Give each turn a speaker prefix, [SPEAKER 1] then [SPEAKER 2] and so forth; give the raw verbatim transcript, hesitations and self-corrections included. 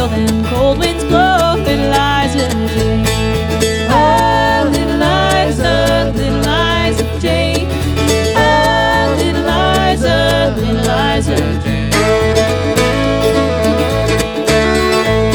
[SPEAKER 1] till them cold winds blow. Little Liza Jane. Oh, little Liza, little Liza Jane. Oh, little Liza, little Liza Jane.